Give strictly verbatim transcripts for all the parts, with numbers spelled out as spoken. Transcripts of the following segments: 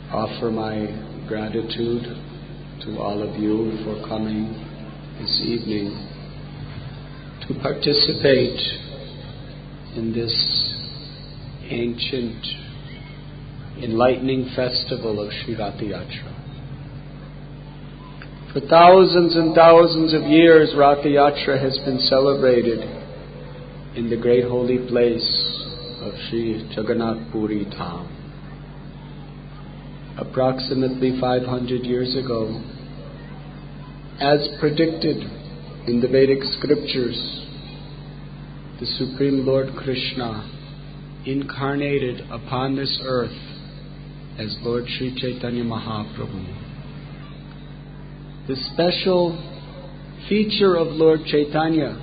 offer my gratitude to all of you for coming this evening to participate in this ancient, enlightening festival of Sri Ratha Yatra. For thousands and thousands of years, Ratha Yatra has been celebrated in the great holy place of Sri Jagannath Puri Dham. Approximately five hundred years ago, as predicted in the Vedic scriptures, the Supreme Lord Krishna incarnated upon this earth as Lord Sri Chaitanya Mahaprabhu. The special feature of Lord Chaitanya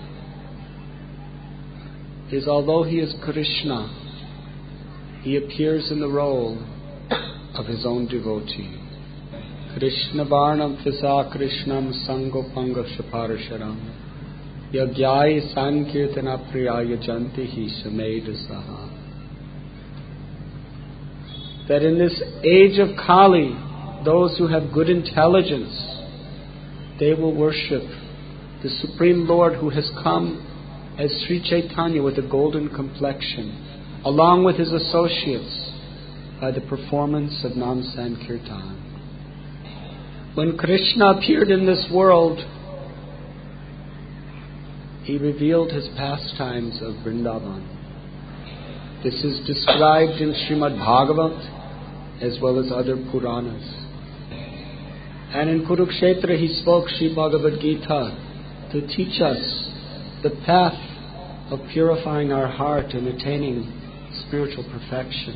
is, although he is Krishna, he appears in the role of his own devotee. Krishna Varnam Fisa Krishnam Sangopanga Shaparasharam Yagyai Sankirtana Priyaya Jantihi Samedasaha. That in this age of Kali, those who have good intelligence, they will worship the Supreme Lord who has come as Sri Chaitanya with a golden complexion, along with his associates, by the performance of Nam Sankirtan. When Krishna appeared in this world, he revealed his pastimes of Vrindavan. This is described in Srimad Bhagavat as well as other Puranas. And in Kurukshetra he spoke Sri Bhagavad Gita to teach us the path of purifying our heart and attaining spiritual perfection.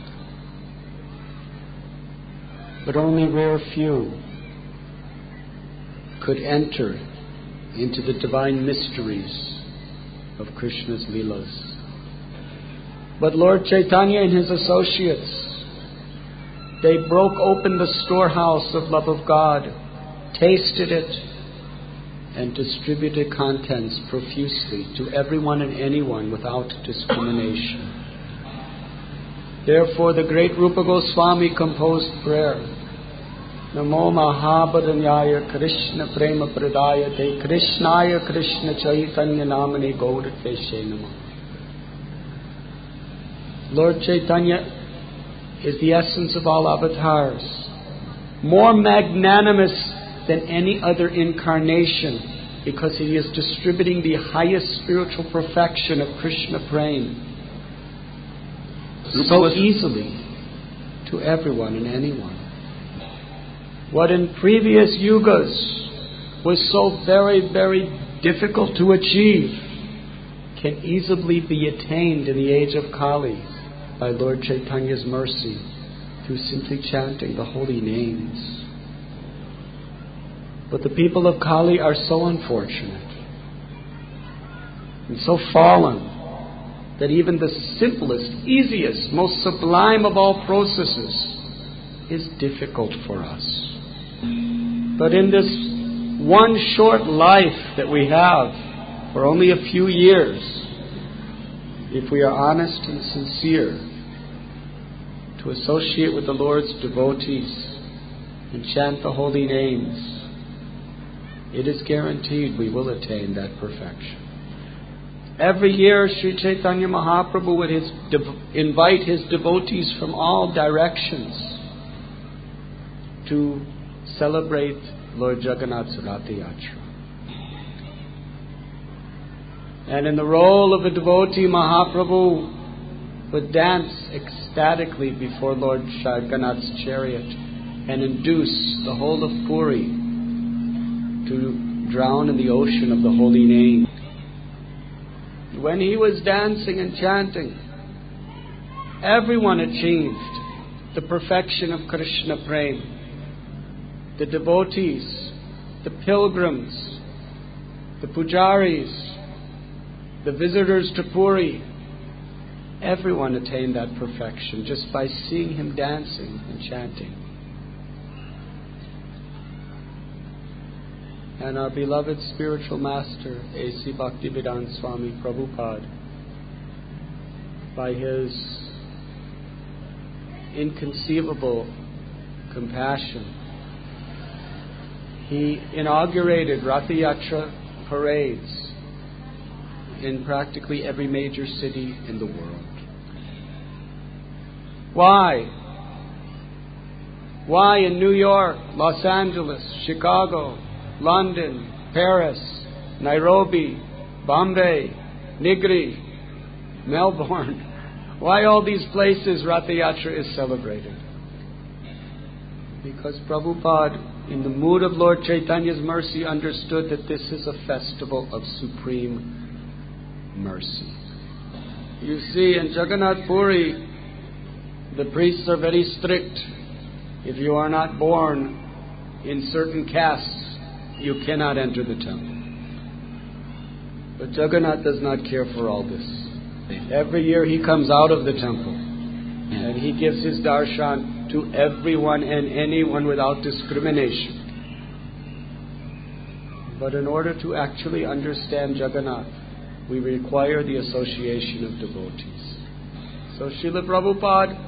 But only a rare few could enter into the divine mysteries of Krishna's Leelas. But Lord Chaitanya and his associates, they broke open the storehouse of love of God, tasted it, and distributed contents profusely to everyone and anyone without discrimination. Therefore, the great Rupa Goswami composed prayer. Namo Mahabharanyaya Krishna Prema Pradayate Krishnaya Krishna Chaitanya Namane Gaurateshe Namah. Lord Chaitanya is the essence of all avatars, more magnanimous than any other incarnation, because he is distributing the highest spiritual perfection of Krishna Prema so easily to everyone and anyone. What in previous yugas was so very, very difficult to achieve can easily be attained in the age of Kali by Lord Chaitanya's mercy through simply chanting the holy names. But the people of Kali are so unfortunate and so fallen that even the simplest, easiest, most sublime of all processes is difficult for us. But in this one short life that we have, for only a few years, if we are honest and sincere, to associate with the Lord's devotees and chant the holy names, it is guaranteed we will attain that perfection. Every year, Sri Chaitanya Mahaprabhu would his dev- invite his devotees from all directions to celebrate Lord Jagannath's Ratha Yatra. And in the role of a devotee, Mahaprabhu would dance ecstatically before Lord Jagannath's chariot and induce the whole of Puri to drown in the ocean of the holy name. When he was dancing and chanting, everyone achieved the perfection of Krishna Prema. The devotees, the pilgrims, the pujaris, the visitors to Puri, everyone attained that perfection just by seeing him dancing and chanting. And our beloved spiritual master, A C Bhaktivedanta Swami Prabhupada, by his inconceivable compassion. He inaugurated Ratha Yatra parades in practically every major city in the world. Why? Why in New York, Los Angeles, Chicago, London, Paris, Nairobi, Bombay, Nigri, Melbourne? Why all these places Ratha Yatra is celebrated? Because Prabhupada, in the mood of Lord Chaitanya's mercy, understood that this is a festival of supreme mercy. You see, in Jagannath Puri, the priests are very strict. If you are not born in certain castes, you cannot enter the temple. But Jagannath does not care for all this. Every year he comes out of the temple and he gives his darshan to everyone and anyone without discrimination. But in order to actually understand Jagannath, we require the association of devotees. So Srila Prabhupada,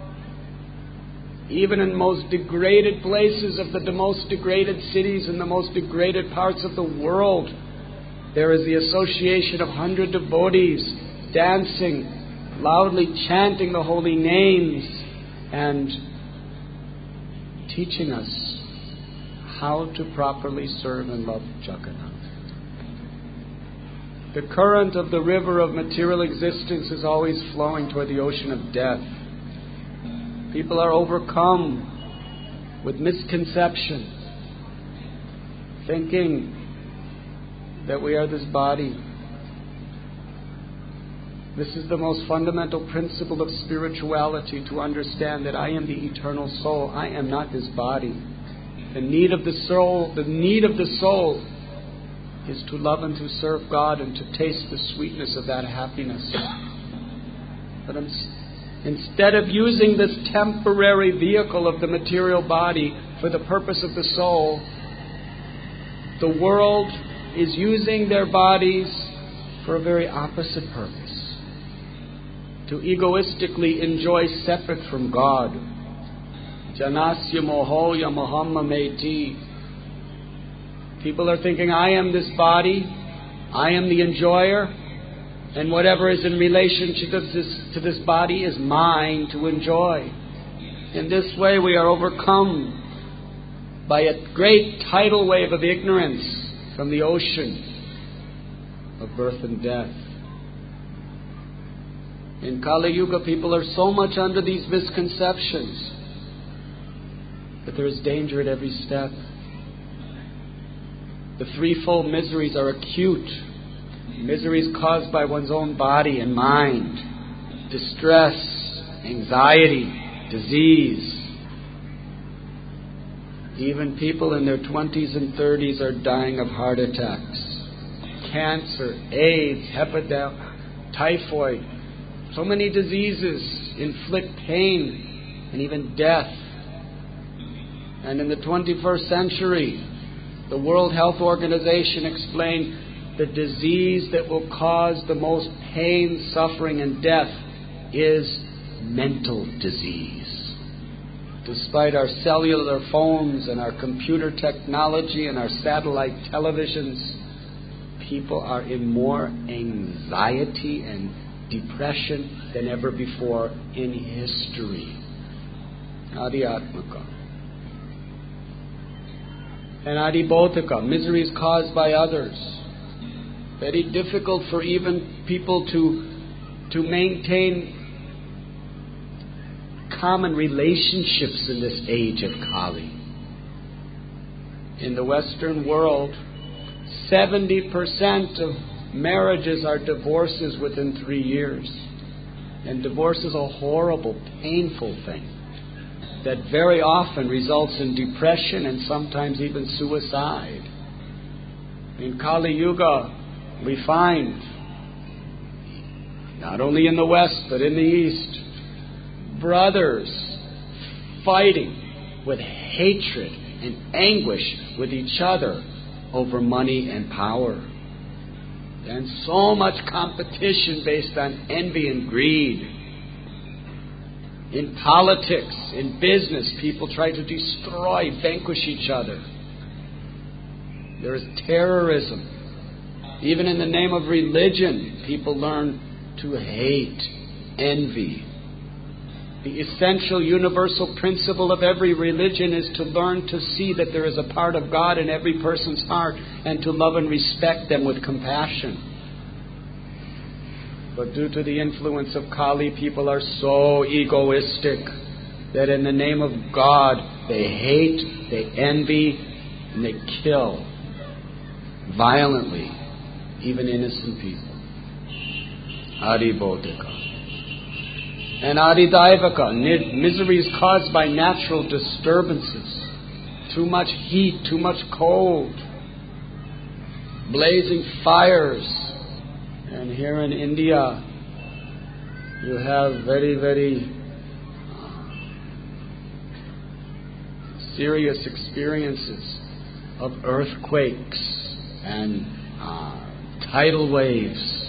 even in most degraded places of the, the most degraded cities in the most degraded parts of the world, there is the association of hundred devotees dancing, loudly chanting the holy names and teaching us how to properly serve and love Jagannath. The current of the river of material existence is always flowing toward the ocean of death. People are overcome with misconception, thinking that we are this body. This is the most fundamental principle of spirituality, to understand that I am the eternal soul. I am not this body. The need of the soul, the need of the soul is to love and to serve God and to taste the sweetness of that happiness. But instead of using this temporary vehicle of the material body for the purpose of the soul, the world is using their bodies for a very opposite purpose. To egoistically enjoy separate from God. Janasya mohoya mohamma meti. People are thinking, I am this body, I am the enjoyer, and whatever is in relationship to this, to this body is mine to enjoy. In this way we are overcome by a great tidal wave of ignorance from the ocean of birth and death. In Kali Yuga, people are so much under these misconceptions that there is danger at every step. The threefold miseries are acute. Miseries caused by one's own body and mind. Distress, anxiety, disease. Even people in their twenties and thirties are dying of heart attacks. Cancer, AIDS, hepatitis, typhoid. So many diseases inflict pain and even death. And in the twenty-first century, the World Health Organization explained the disease that will cause the most pain, suffering, and death is mental disease. Despite our cellular phones and our computer technology and our satellite televisions, people are in more anxiety and depression than ever before in history. Adhyatmaka. And adibodhika, miseries caused by others. Very difficult for even people to, to maintain common relationships in this age of Kali. In the Western world, seventy percent of marriages are divorces within three years. And divorce is a horrible, painful thing that very often results in depression and sometimes even suicide. In Kali Yuga, we find, not only in the West but in the East, brothers fighting with hatred and anguish with each other over money and power. And so much competition based on envy and greed. In politics, in business, people try to destroy, vanquish each other. There is terrorism. Even in the name of religion, people learn to hate, envy. The essential universal principle of every religion is to learn to see that there is a part of God in every person's heart and to love and respect them with compassion. But due to the influence of Kali, people are so egoistic that in the name of God, they hate, they envy, and they kill violently, even innocent people. Adi Bodhika. And Adi Daivaka, miseries caused by natural disturbances. Too much heat, too much cold, blazing fires. And here in India, you have very, very serious experiences of earthquakes and uh, tidal waves.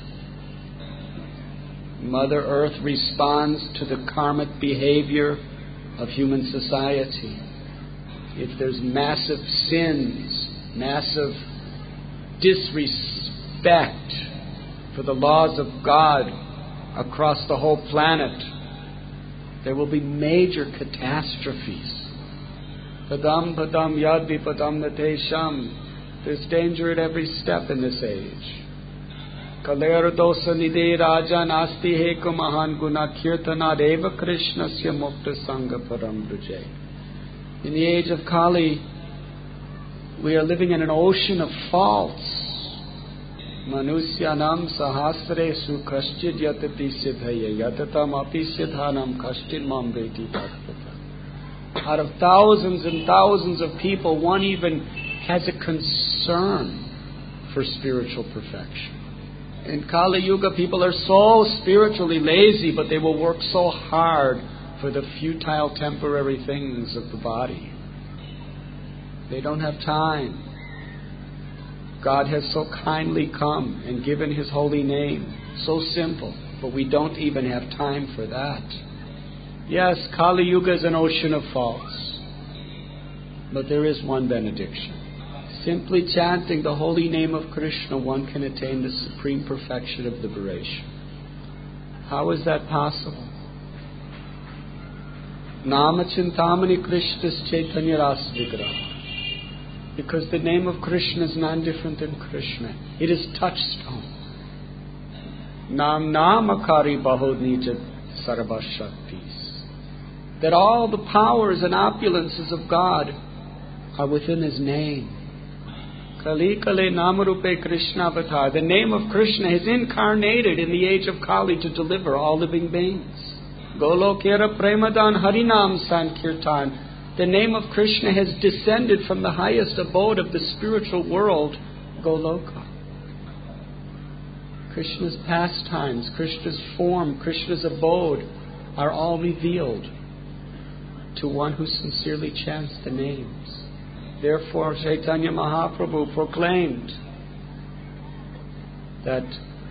Mother Earth responds to the karmic behavior of human society. If there's massive sins, massive disrespect for the laws of God across the whole planet, there will be major catastrophes. Padam padam yad vipadam natesham. There's danger at every step in this age. Kaler dosa nide raja nasti heko mahan guna kirtana deva krishnasya mukta sangha param bruje. In the age of Kali, we are living in an ocean of faults. Manusyanam sahasresu kaschid yatati siddhaya yatatam api siddhanam kaschid mam veti bhaktata. Out of thousands and thousands of people, one even has a concern for spiritual perfection. In Kali Yuga, people are so spiritually lazy, but they will work so hard for the futile temporary things of the body. They don't have time. God has so kindly come and given His holy name. So simple, but we don't even have time for that. Yes, Kali Yuga is an ocean of faults, but there is one benediction. Simply chanting the holy name of Krishna, one can attain the supreme perfection of liberation. How is that possible? Nama Chintamani Krishna's Chaitanya Rasa Vigraha. Because the name of Krishna is none different than Krishna. It is touchstone. Nam Namakari Bahodnija Sarva Shaktis. That all the powers and opulences of God are within His name. Kali Kale Namarupe Krishna Avatar. The name of Krishna is incarnated in the age of Kali to deliver all living beings. Golokera Premadan Harinam Sankirtan. The name of Krishna has descended from the highest abode of the spiritual world, Goloka. Krishna's pastimes, Krishna's form, Krishna's abode are all revealed to one who sincerely chants the names. Therefore, Chaitanya Mahaprabhu proclaimed that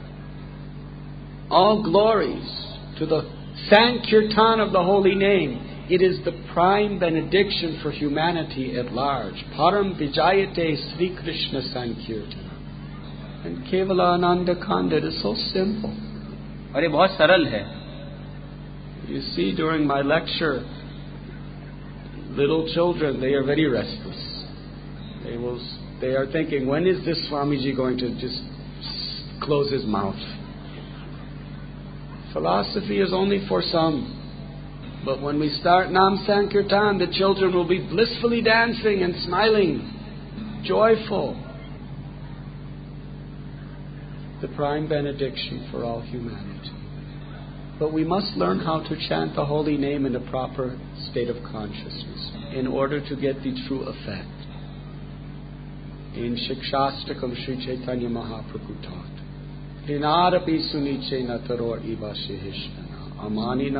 all glories to the Sankirtan of the holy name. It is the prime benediction for humanity at large. Param Vijayate Sri Krishna Sankirtana. And Kevala Ananda Kanda, it is so simple. और ये बहुत सरल है. You see, during my lecture, little children, they are very restless. They will, they are thinking, when is this Swamiji going to just close his mouth? Philosophy is only for some. But when we start Nam Sankirtan, the children will be blissfully dancing and smiling, joyful. The prime benediction for all humanity. But we must learn how to chant the holy name in a proper state of consciousness in order to get the true effect. In Shikshastakam, Sri Chaitanya Mahaprabhu taught, Rinarapi suniche nataror iva shihishna. We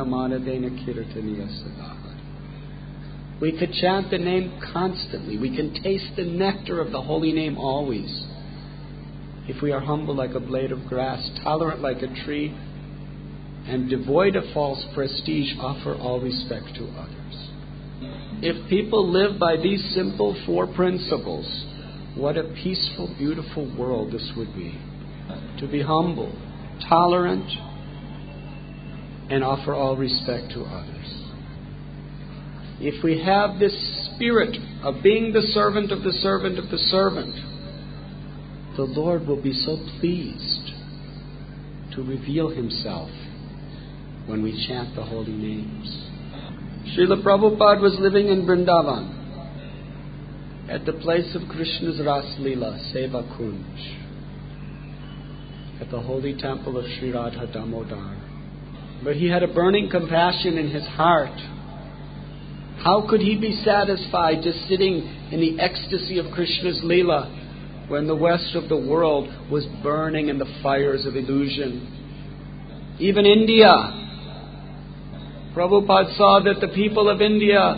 could chant the name constantly. We can taste the nectar of the holy name always. If we are humble like a blade of grass, tolerant like a tree, and devoid of false prestige, offer all respect to others. If people live by these simple four principles, what a peaceful, beautiful world this would be. To be humble, tolerant, and offer all respect to others. If we have this spirit of being the servant of the servant of the servant, the Lord will be so pleased to reveal Himself when we chant the holy names. Srila Prabhupada was living in Vrindavan at the place of Krishna's Ras Leela, Seva Kunj, at the holy temple of Sri Radha Damodar. But he had a burning compassion in his heart. How could he be satisfied just sitting in the ecstasy of Krishna's Leela when the west of the world was burning in the fires of illusion? Even India, Prabhupada saw that the people of India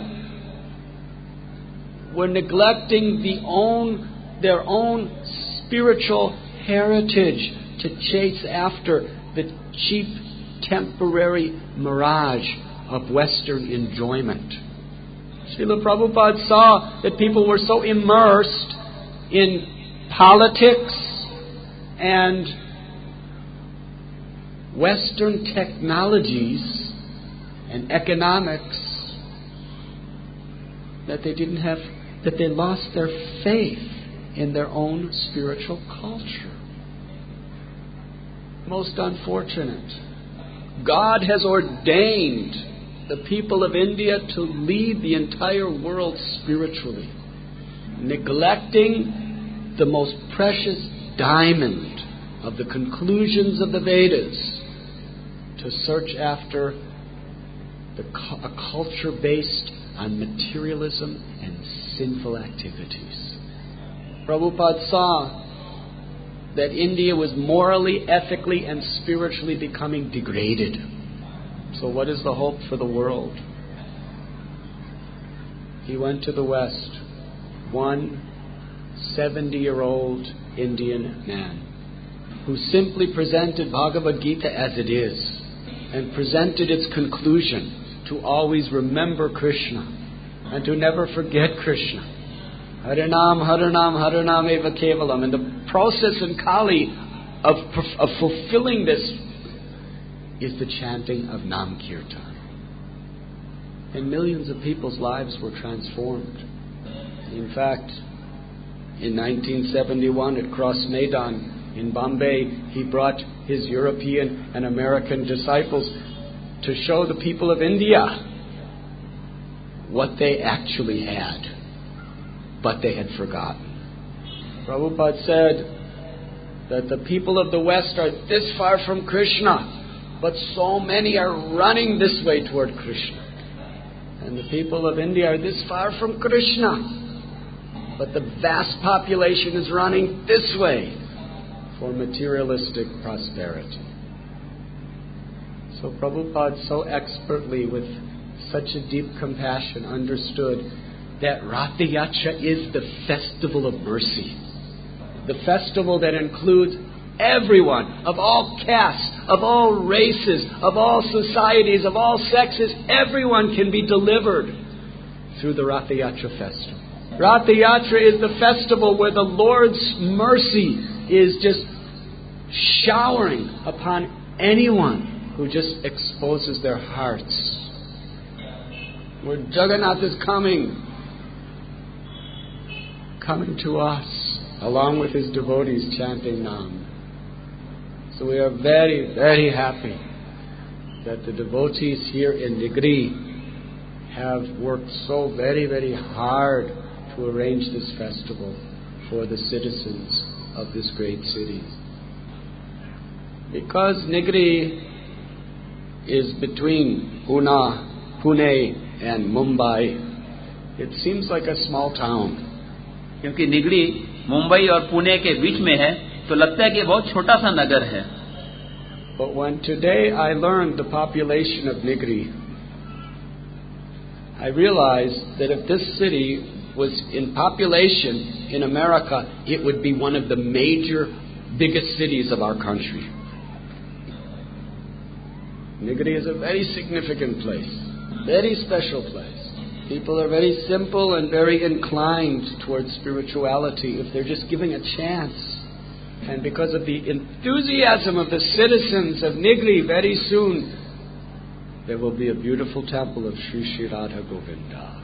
were neglecting the own, their own spiritual heritage to chase after the cheap, temporary mirage of Western enjoyment. Srila Prabhupada saw that people were so immersed in politics and Western technologies and economics that they didn't have, that they lost their faith in their own spiritual culture. Most unfortunate. God has ordained the people of India to lead the entire world spiritually, neglecting the most precious diamond of the conclusions of the Vedas to search after the, a culture based on materialism and sinful activities. Prabhupada saw that India was morally, ethically, and spiritually becoming degraded. So what is the hope for the world? He went to the West. One seventy-year-old Indian man who simply presented Bhagavad Gita as it is and presented its conclusion to always remember Krishna and to never forget Krishna. Harinam, Harinam, Harinam eva kevalam. And the process in Kali of, of fulfilling this is the chanting of Nam Kirtan. And millions of people's lives were transformed. In fact, in nineteen seventy-one at Cross Maidan in Bombay, he brought his European and American disciples to show the people of India what they actually had, but they had forgotten. Prabhupada said that the people of the West are this far from Krishna, but so many are running this way toward Krishna. And the people of India are this far from Krishna, but the vast population is running this way for materialistic prosperity. So Prabhupada so expertly, with such a deep compassion, understood that Rath Yatra is the festival of mercy. The festival that includes everyone, of all castes, of all races, of all societies, of all sexes. Everyone can be delivered through the Rath Yatra festival. Rath Yatra is the festival where the Lord's mercy is just showering upon anyone who just exposes their hearts. Where Jagannath is coming, coming to us, along with his devotees chanting Nam. So we are very, very happy that the devotees here in Nigri have worked so very, very hard to arrange this festival for the citizens of this great city. Because Nigri is between Pune, Pune and Mumbai, it seems like a small town. क्योंकि निगड़ी मुंबई और पुणे के बीच में है, तो लगता है कि बहुत छोटा सा नगर है. But when today I learned the population of Nigri, I realized that if this city was in population in America, it would be one of the major, biggest cities of our country. Nigri is a very significant place, very special place. People are very simple and very inclined towards spirituality if they're just giving a chance. And because of the enthusiasm of the citizens of Nigri, very soon there will be a beautiful temple of Sri Sri Radha Govinda.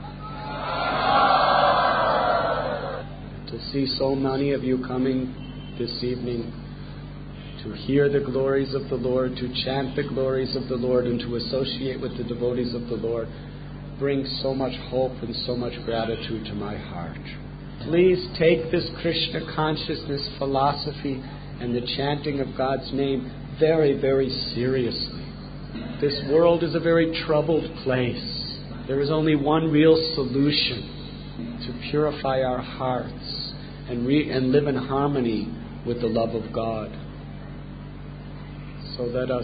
To see so many of you coming this evening to hear the glories of the Lord, to chant the glories of the Lord, and to associate with the devotees of the Lord brings so much hope and so much gratitude to my heart. Please take this Krishna consciousness philosophy and the chanting of God's name very, very seriously. This world is a very troubled place. There is only one real solution: to purify our hearts and, re- and live in harmony with the love of God. So let us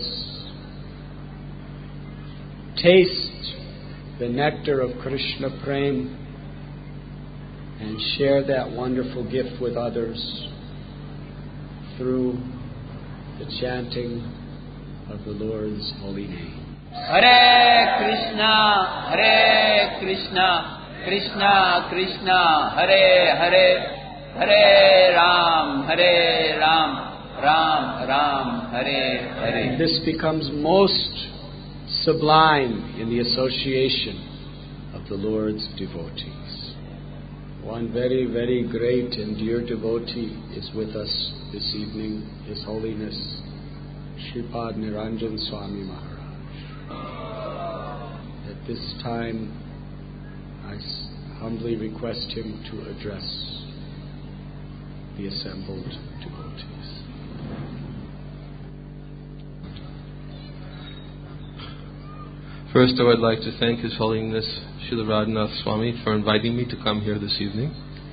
taste the nectar of Krishna Prem and share that wonderful gift with others through the chanting of the Lord's holy name. Hare Krishna, Hare Krishna, Krishna Krishna, Hare Hare, Hare Ram, Hare Ram, Ram Ram, Hare Hare. And this becomes most sublime in the association of the Lord's devotees. One very, very great and dear devotee is with us this evening, His Holiness Shripad Niranjan Swami Maharaj. At this time, I humbly request him to address the assembled devotees. First, I would like to thank His Holiness Srila Radhanath Swami for inviting me to come here this evening.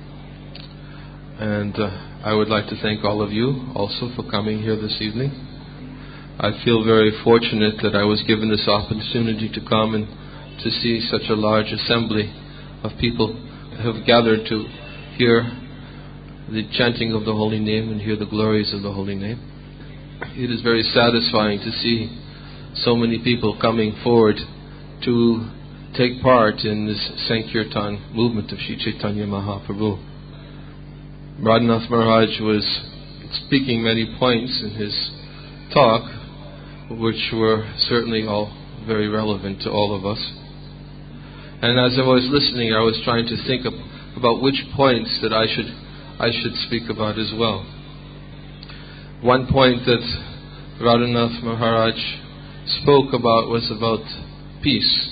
And uh, I would like to thank all of you also for coming here this evening. I feel very fortunate that I was given this opportunity to come and to see such a large assembly of people who have gathered to hear the chanting of the holy name and hear the glories of the holy name. It is very satisfying to see so many people coming forward to take part in this Sankirtan movement of Sri Chaitanya Mahaprabhu. Radhanath Maharaj was speaking many points in his talk, which were certainly all very relevant to all of us. And as I was listening, I was trying to think of, about which points that I should I should speak about as well. One point that Radhanath Maharaj spoke about was about peace.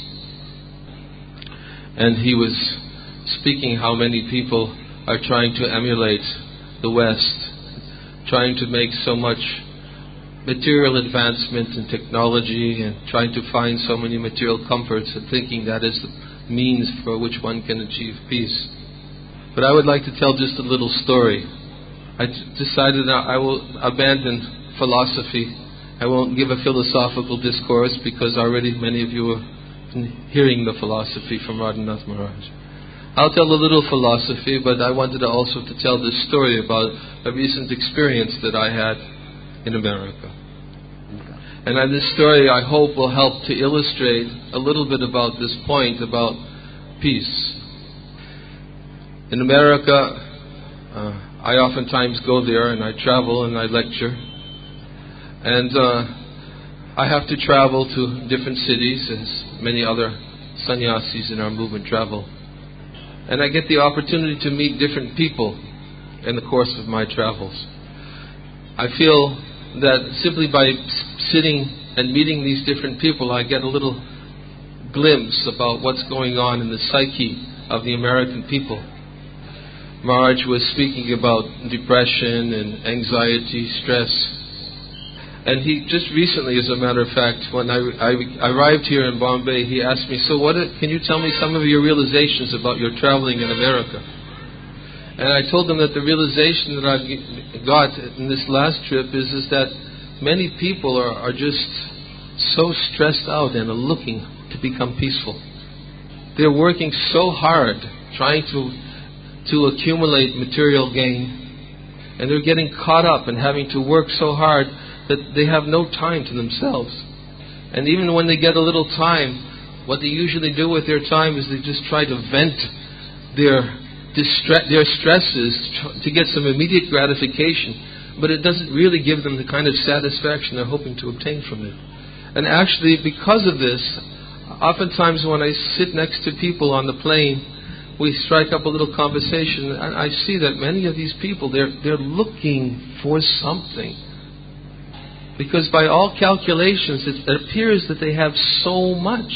And he was speaking how many people are trying to emulate the West, trying to make so much material advancement in technology and trying to find so many material comforts and thinking that is the means for which one can achieve peace. But I would like to tell just a little story. I decided that I will abandon philosophy. I won't give a philosophical discourse because already many of you are hearing the philosophy from Radhanath Maharaj. I'll tell a little philosophy, but I wanted to also to tell this story about a recent experience that I had in America. And this story, I hope, will help to illustrate a little bit about this point about peace. In America, uh, I oftentimes go there and I travel and I lecture. And uh, I have to travel to different cities as many other sannyasis in our movement travel. And I get the opportunity to meet different people in the course of my travels. I feel that simply by sitting and meeting these different people, I get a little glimpse about what's going on in the psyche of the American people. Maharaj was speaking about depression and anxiety, stress. And he just recently, as a matter of fact, when I, I arrived here in Bombay, he asked me, so what? Can you tell me some of your realizations about your traveling in America? And I told him that the realization that I've got in this last trip is, is that many people are, are just so stressed out and are looking to become peaceful. They're working so hard trying to to accumulate material gain, and they're getting caught up and having to work so hard that they have no time to themselves. And even when they get a little time, what they usually do with their time is they just try to vent their distre- their stresses to get some immediate gratification. But it doesn't really give them the kind of satisfaction they're hoping to obtain from it. And actually, because of this, oftentimes when I sit next to people on the plane, we strike up a little conversation, and I see that many of these people, they're they're looking for something. Because by all calculations, it appears that they have so much.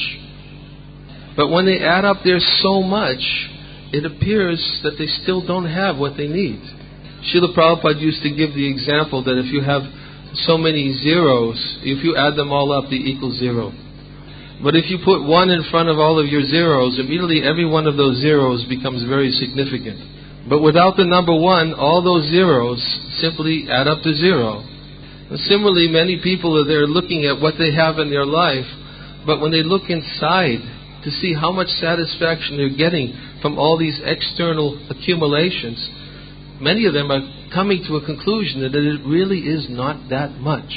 But when they add up their so much, it appears that they still don't have what they need. Srila Prabhupada used to give the example that if you have so many zeros, if you add them all up, they equal zero. But if you put one in front of all of your zeros, immediately every one of those zeros becomes very significant. But without the number one, all those zeros simply add up to zero. And similarly, many people are there looking at what they have in their life, but when they look inside to see how much satisfaction they're getting from all these external accumulations, many of them are coming to a conclusion that it really is not that much.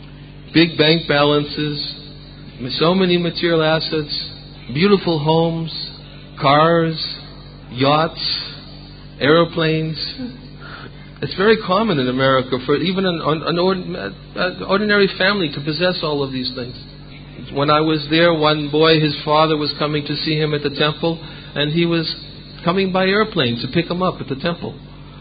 Big bank balances, so many material assets, beautiful homes, cars, yachts, aeroplanes. It's very common in America for even an, an ordinary family to possess all of these things. When I was there, one boy, his father was coming to see him at the temple, and he was coming by airplane to pick him up at the temple.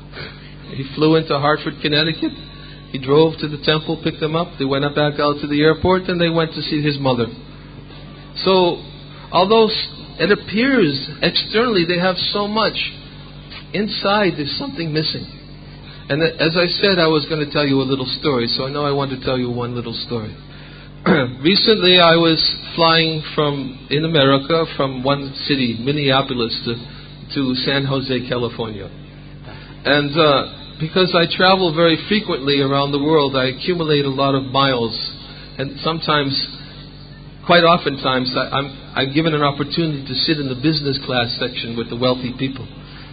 He flew into Hartford, Connecticut. He drove to the temple, picked them up. They went up back out to the airport, and they went to see his mother. So, although it appears externally they have so much, inside there's something missing. And as I said, I was going to tell you a little story, so I know I want to tell you one little story. Recently, I was flying from in America from one city, Minneapolis, to, to San Jose, California. And uh, because I travel very frequently around the world, I accumulate a lot of miles. And sometimes, quite oftentimes, I, I'm, I'm given an opportunity to sit in the business class section with the wealthy people.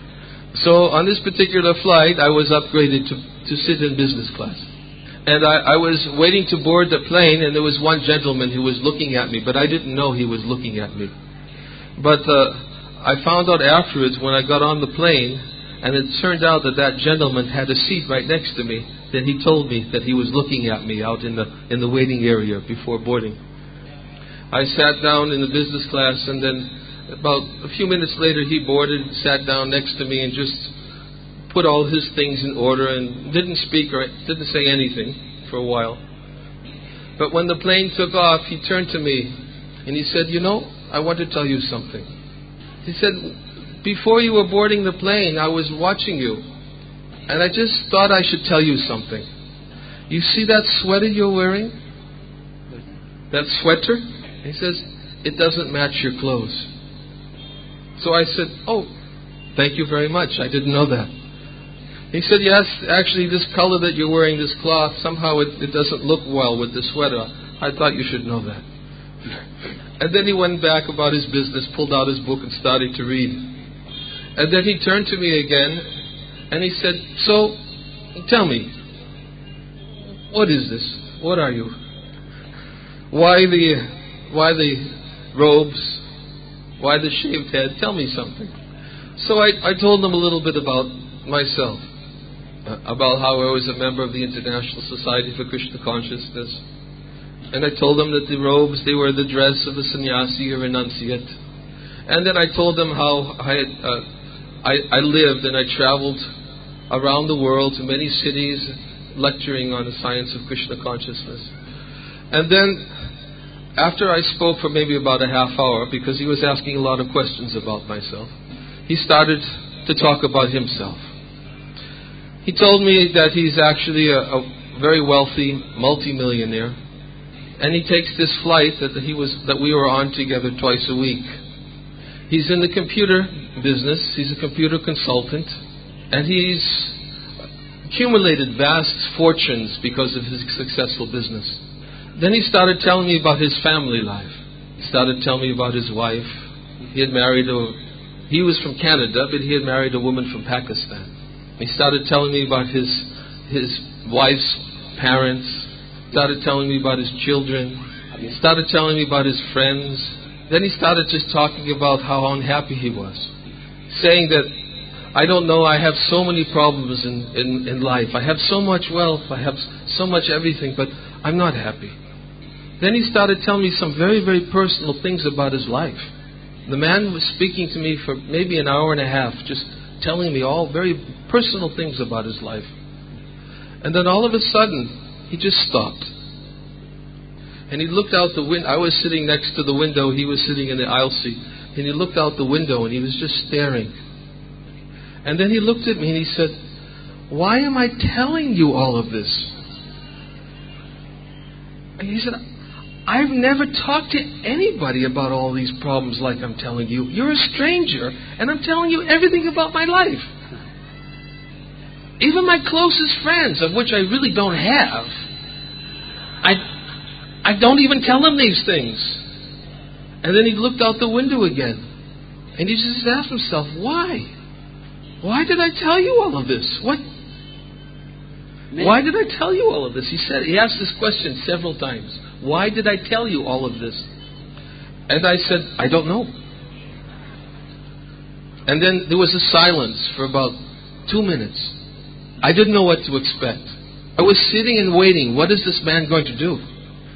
So on this particular flight, I was upgraded to, to sit in business class. And I, I was waiting to board the plane, and there was one gentleman who was looking at me, but I didn't know he was looking at me. But uh, I found out afterwards when I got on the plane, and it turned out that that gentleman had a seat right next to me. Then he told me that he was looking at me out in the in the waiting area before boarding. I sat down in the business class, and then about a few minutes later, he boarded, sat down next to me, and just put all his things in order and didn't speak or didn't say anything for a while. But when the plane took off, he turned to me and he said, "You know, I want to tell you something." He said, "Before you were boarding the plane, I was watching you, and I just thought I should tell you something. You see that sweater you're wearing? That sweater?" He says, "It doesn't match your clothes." So I said, "Oh, thank you very much. I didn't know that." He said, "Yes, actually this color that you're wearing, this cloth, somehow it, it doesn't look well with the sweater. I thought you should know that." And then he went back about his business, pulled out his book and started to read. And then he turned to me again and he said, "So, tell me, what is this? What are you? Why the, why the robes? Why the shaved head? Tell me something." So I, I told him a little bit about myself, uh, about how I was a member of the International Society for Krishna Consciousness. And I told him that the robes, they were the dress of a sannyasi or renunciate. And then I told him how I, had, uh, I, I lived and I traveled around the world to many cities lecturing on the science of Krishna consciousness. And then after I spoke for maybe about a half hour, because he was asking a lot of questions about myself, he started to talk about himself. He told me that he's actually a, a very wealthy multimillionaire, and he takes this flight that he was that we were on together twice a week. He's in the computer business. He's a computer consultant, and he's accumulated vast fortunes because of his successful business. Then he started telling me about his family life. He started telling me about his wife. He had married a... He was from Canada, but he had married a woman from Pakistan. He started telling me about his his wife's parents. He started telling me about his children. He started telling me about his friends. Then he started just talking about how unhappy he was. Saying that, I don't know, I have so many problems in, in, in life. I have so much wealth. I have so much everything, but I'm not happy. Then he started telling me some very, very personal things about his life. The man was speaking to me for maybe an hour and a half, just telling me all very personal things about his life. And then all of a sudden, he just stopped. And he looked out the window. I was sitting next to the window. He was sitting in the aisle seat. And he looked out the window and he was just staring. And then he looked at me and he said, why am I telling you all of this? And he said, I've never talked to anybody about all these problems like I'm telling you. You're a stranger and I'm telling you everything about my life. Even my closest friends, of which I really don't have, I I don't even tell them these things. And then he looked out the window again. And he just asked himself, why? Why did I tell you all of this? What? Why did I tell you all of this? He said, he asked this question several times. Why did I tell you all of this? And I said, I don't know. And then there was a silence for about two minutes. I didn't know what to expect. I was sitting and waiting. What is this man going to do?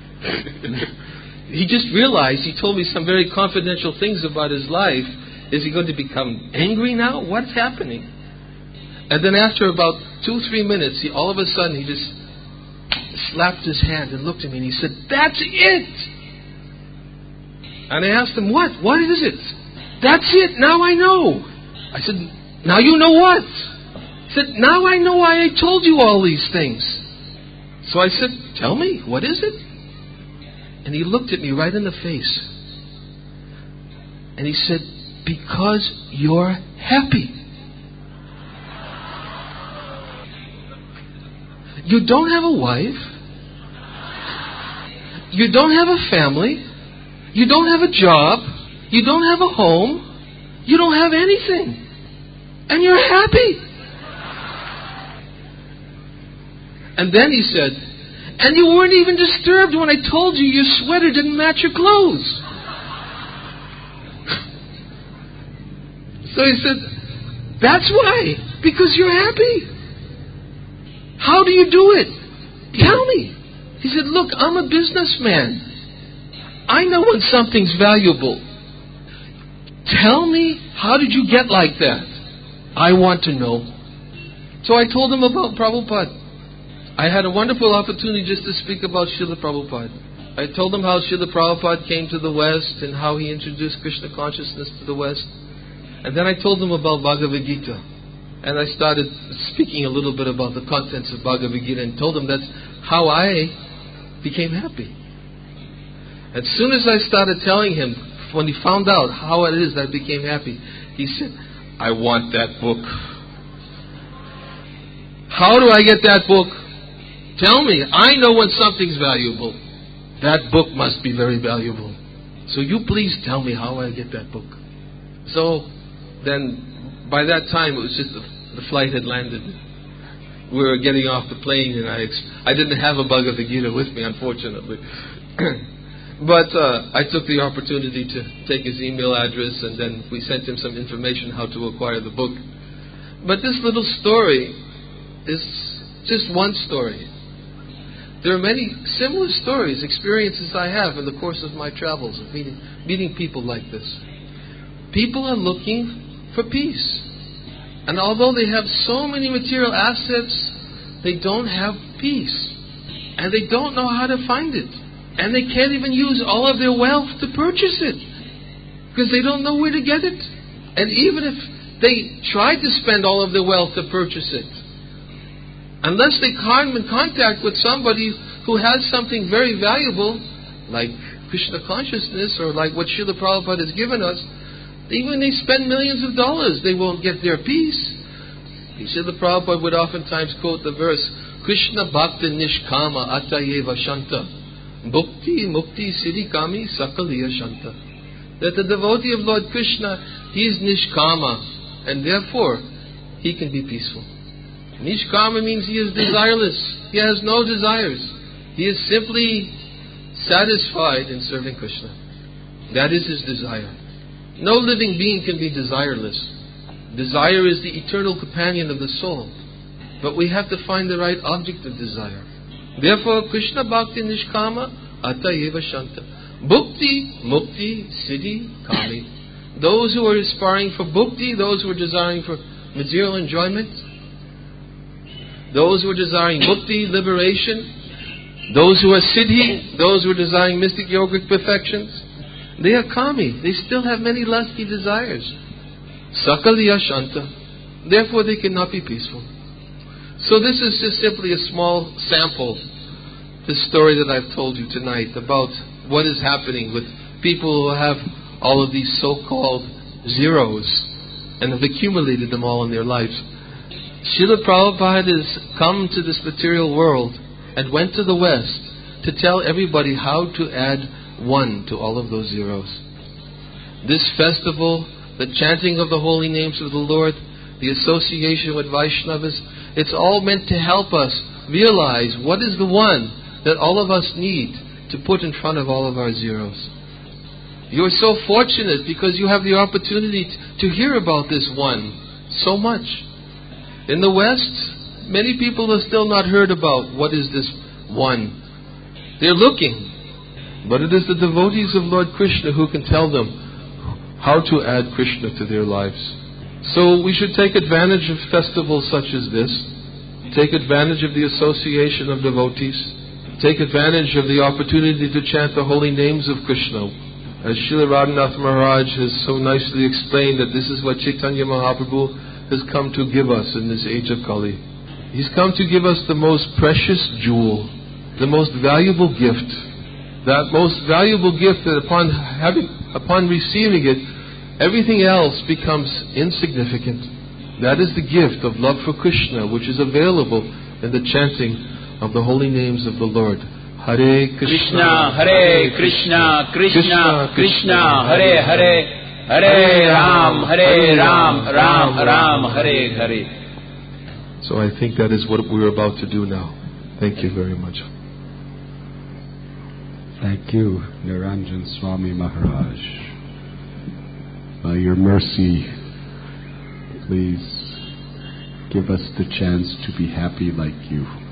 He just realized, he told me some very confidential things about his life. Is he going to become angry now? What's happening? And then after about two, three minutes, he, all of a sudden he just slapped his hand and looked at me and he said, that's it! And I asked him, what? What is it? That's it, now I know. I said, now you know what? He said, now I know why I told you all these things. So I said, tell me, what is it? And he looked at me right in the face. And he said, because you're happy. You don't have a wife. You don't have a family. You don't have a job. You don't have a home. You don't have anything. And you're happy. And then he said, and you weren't even disturbed when I told you your sweater didn't match your clothes. So he said, that's why. Because you're happy. How do you do it? Tell me. He said, look, I'm a businessman. I know when something's valuable. Tell me, how did you get like that? I want to know. So I told him about Prabhupada. I had a wonderful opportunity just to speak about Srila Prabhupada. I told him how Srila Prabhupada came to the West and how he introduced Krishna consciousness to the West. And then I told him about Bhagavad Gita. And I started speaking a little bit about the contents of Bhagavad Gita and told him that's how I became happy. As soon as I started telling him, when he found out how it is that I became happy, he said, I want that book. How do I get that book? Tell me. I know when something's valuable. That book must be very valuable. So you please tell me how I get that book. So then, by that time, it was just the, the flight had landed. We were getting off the plane, and I I didn't have a Bhagavad Gita with me, unfortunately. But uh, I took the opportunity to take his email address, and then we sent him some information how to acquire the book. But this little story is just one story. There are many similar stories, experiences I have in the course of my travels of meeting, meeting people like this. People are looking for peace. And although they have so many material assets, they don't have peace. And they don't know how to find it. And they can't even use all of their wealth to purchase it. Because they don't know where to get it. And even if they try to spend all of their wealth to purchase it, unless they come in contact with somebody who has something very valuable, like Krishna consciousness or like what Srila Prabhupada has given us, even they spend millions of dollars, they won't get their peace. Srila Prabhupada would oftentimes quote the verse, Krishna Bhakta Nishkama Atayeva Shanta. Bhukti Mukti Siddhikami Sakaliya Shanta. That the devotee of Lord Krishna, he is Nishkama, and therefore he can be peaceful. Nishkama means he is desireless. He has no desires. He is simply satisfied in serving Krishna. That is his desire. No living being can be desireless. Desire is the eternal companion of the soul. But we have to find the right object of desire. Therefore, Krishna Bhakti Nishkama Atayeva Shanta. Bhukti, Mukti, Siddhi, Kami. Those who are aspiring for Bhukti, those who are desiring for material enjoyment, those who are desiring Mukti, liberation, those who are Siddhi, those who are desiring mystic yogic perfections, they are Kami. They still have many lusty desires. Sakaliya Shanta. Therefore, they cannot be peaceful. So this is just simply a small sample, this story that I've told you tonight about what is happening with people who have all of these so-called zeros and have accumulated them all in their lives. Srila Prabhupada has come to this material world and went to the West to tell everybody how to add one to all of those zeros. This festival, the chanting of the holy names of the Lord, the association with Vaishnavas, it's all meant to help us realize what is the one that all of us need to put in front of all of our zeros. You're so fortunate because you have the opportunity to hear about this one so much. In the West, many people have still not heard about what is this one. They're looking, but it is the devotees of Lord Krishna who can tell them how to add Krishna to their lives. So we should take advantage of festivals such as this, take advantage of the association of devotees, take advantage of the opportunity to chant the holy names of Krishna. As Srila Radhanath Maharaj has so nicely explained that this is what Chaitanya Mahaprabhu has come to give us in this age of Kali. He's come to give us the most precious jewel, the most valuable gift. That most valuable gift that upon having, upon receiving it, everything else becomes insignificant. That is the gift of love for Krishna, which is available in the chanting of the holy names of the Lord. Hare Krishna, Hare Krishna, Krishna Krishna, Hare Hare, Hare Ram, Hare Ram, Ram Ram, Hare Hare. So I think that is what we're about to do now. Thank you very much. Thank you, Niranjan Swami Maharaj. By your mercy, please give us the chance to be happy like you.